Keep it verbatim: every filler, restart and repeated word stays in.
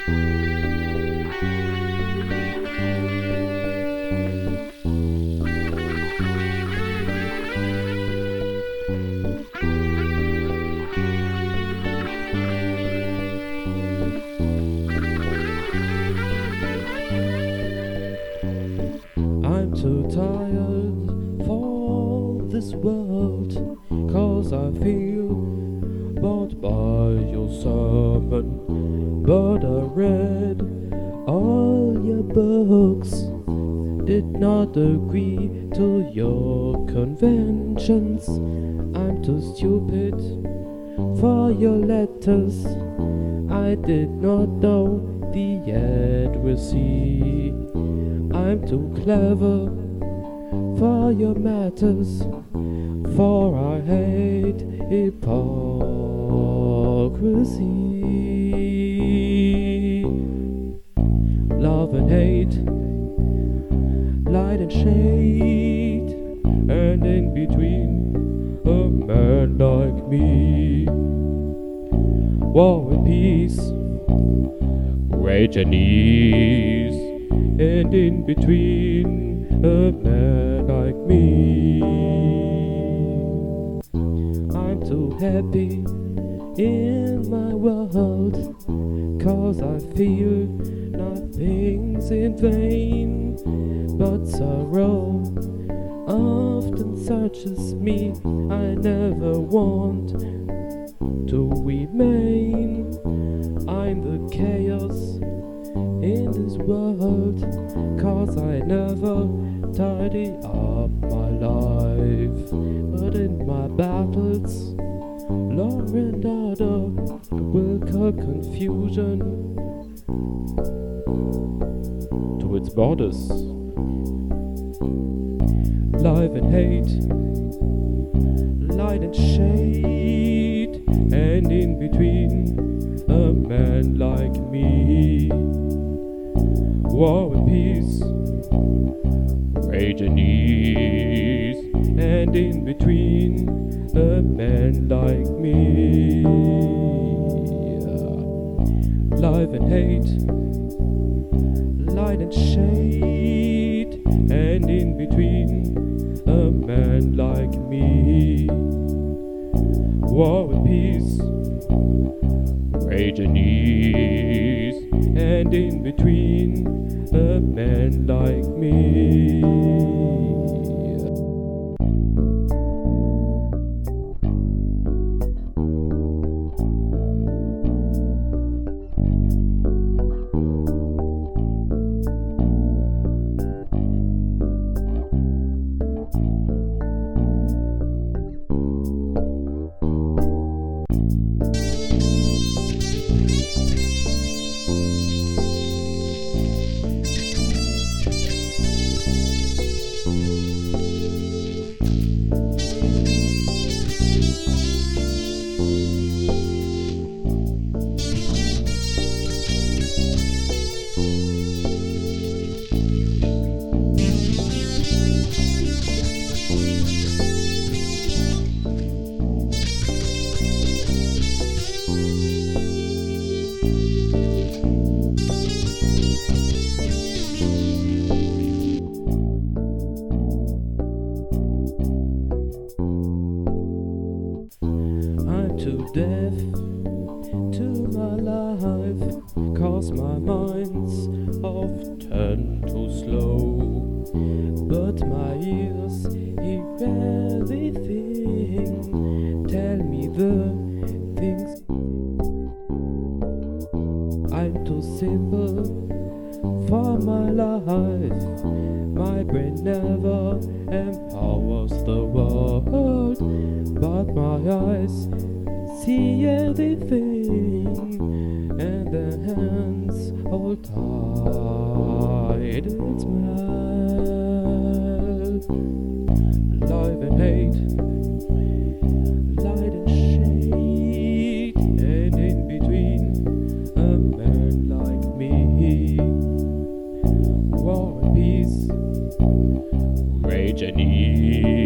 I'm too tired for this world, 'cause I feel bored by your sermon. But I read all your books, did not agree to your conventions. I'm too stupid for your letters, I did not know the addressee. I'm too clever for your matters, for I hate hypocrisy. Love and hate, light and shade, and in between a man like me. War and peace, rage and ease, and in between a man like me. I'm too happy in my world, 'cause I feel nothing's in vain. But sorrow often searches me, I never want to remain. I'm the chaos in this world, 'cause I never tidy up my life. But in my battles, law and order will call confusion to its borders. Life and hate, light and shade, and in between a man like me. War and peace, rage and ease, and in between a man like me. Life and hate, light and shade, and in between a man like me. War and peace, rage and ease, and in between a man like me. Too deaf to my life, 'cause my mind's often too slow. But my ears hear everything, tell me the things. I'm too simple for my life, my brain never empowers the world. But my eyes see everything, and their hands hold tight its smell. Life and hate, light and shade, and in between a man like me. War and peace, rage and ease,